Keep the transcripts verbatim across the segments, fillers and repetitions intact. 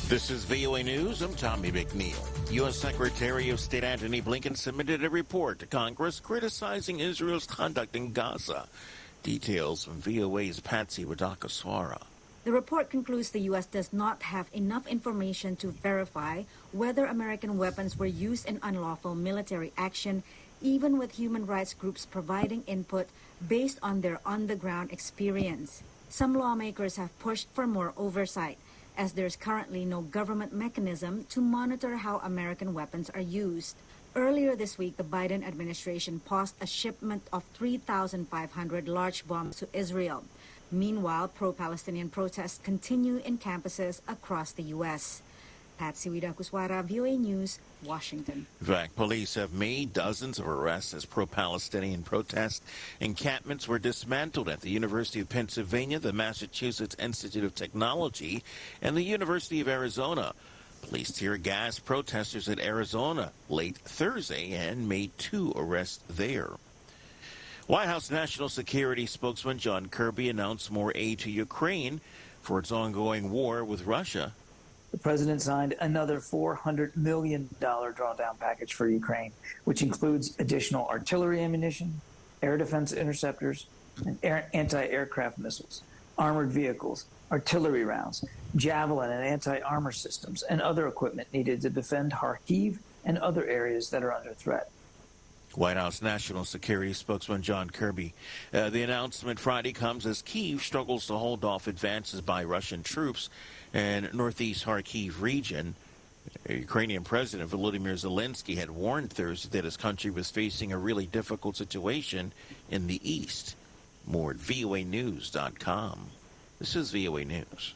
This is V O A News. I'm Tommy McNeil. U S Secretary of State Antony Blinken submitted a report to Congress criticizing Israel's conduct in Gaza. Details from V O A's Patsy Wadakaswara. The report concludes the U S does not have enough information to verify whether American weapons were used in unlawful military action, even with human rights groups providing input based on their on-the-ground experience. Some lawmakers have pushed for more oversight, as there's currently no government mechanism to monitor how American weapons are used. Earlier this week, the Biden administration paused a shipment of three thousand five hundred large bombs to Israel. Meanwhile, pro-Palestinian protests continue in campuses across the U S Patsy Wadakaswara, V O A News, Washington. In fact, police have made dozens of arrests as pro-Palestinian protest encampments were dismantled at the University of Pennsylvania, the Massachusetts Institute of Technology, and the University of Arizona. Police tear gas protesters at Arizona late Thursday and made two arrests there. White House National Security spokesman John Kirby announced more aid to Ukraine for its ongoing war with Russia. The president signed another four hundred million dollars drawdown package for Ukraine, which includes additional artillery ammunition, air defense interceptors, and air, anti-aircraft missiles, armored vehicles, artillery rounds, javelin and anti-armor systems, and other equipment needed to defend Kharkiv and other areas that are under threat. White House National Security spokesman John Kirby. Uh, the announcement Friday comes as Kyiv struggles to hold off advances by Russian troops in northeast Kharkiv region. Ukrainian President Volodymyr Zelensky had warned Thursday that his country was facing a really difficult situation in the east. More at V O A news dot com. This is V O A News.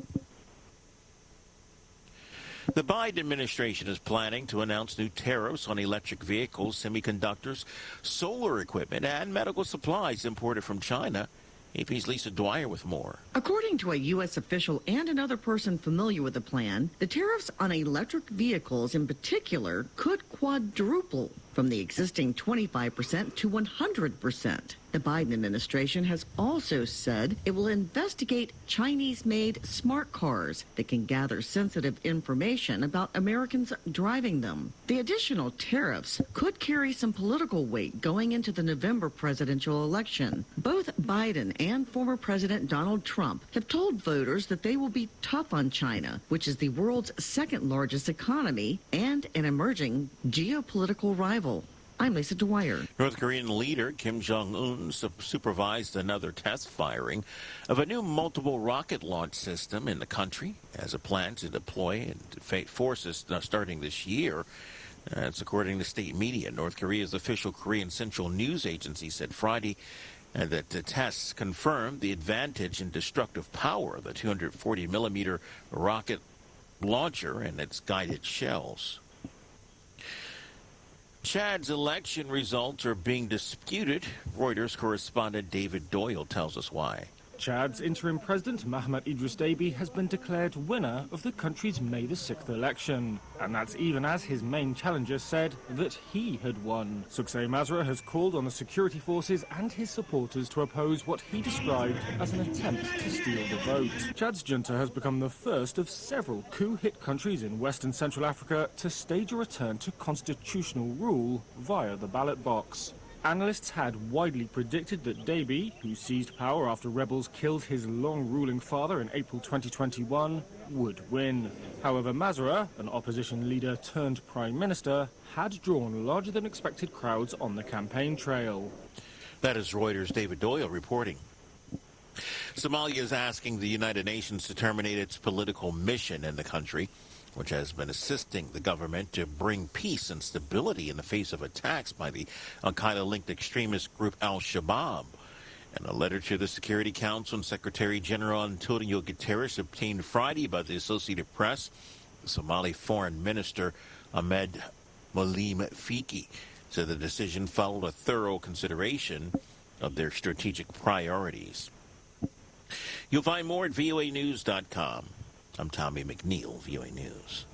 The Biden administration is planning to announce new tariffs on electric vehicles, semiconductors, solar equipment, and medical supplies imported from China. A P's Lisa Dwyer with more. According to a U S official and another person familiar with the plan, the tariffs on electric vehicles in particular could quadruple from the existing twenty-five percent to one hundred percent. The Biden administration has also said it will investigate Chinese-made smart cars that can gather sensitive information about Americans driving them. The additional tariffs could carry some political weight going into the November presidential election. Both Biden and former President Donald Trump have told voters that they will be tough on China, which is the world's second largest economy and an emerging geopolitical rival. I'm Lisa Dwyer. North Korean leader Kim Jong-un su- supervised another test firing of a new multiple rocket launch system in the country as a plan to deploy and forces starting this year. That's according to state media. North Korea's official Korean Central News Agency said Friday uh, that the tests confirmed the advantage and destructive power of the two hundred forty millimeter rocket launcher and its guided shells. Chad's election results are being disputed. Reuters correspondent David Doyle tells us why. Chad's interim president, Mahamat Idris Deby, has been declared winner of the country's May the sixth election. And that's even as his main challenger said that he had won. Suksay Masra has called on the security forces and his supporters to oppose what he described as an attempt to steal the vote. Chad's junta has become the first of several coup-hit countries in West and Central Africa to stage a return to constitutional rule via the ballot box. Analysts had widely predicted that Deby, who seized power after rebels killed his long-ruling father in April twenty twenty-one, would win. However, Masra, an opposition leader turned prime minister, had drawn larger-than-expected crowds on the campaign trail. That is Reuters' David Doyle reporting. Somalia is asking the United Nations to terminate its political mission in the country, which has been assisting the government to bring peace and stability in the face of attacks by the al-Qaeda-linked extremist group al-Shabaab. In a letter to the Security Council and Secretary General Antonio Guterres obtained Friday by the Associated Press, the Somali Foreign Minister Ahmed Malim Fiki said the decision followed a thorough consideration of their strategic priorities. You'll find more at V O A news dot com. I'm Tommy McNeil, V O A News.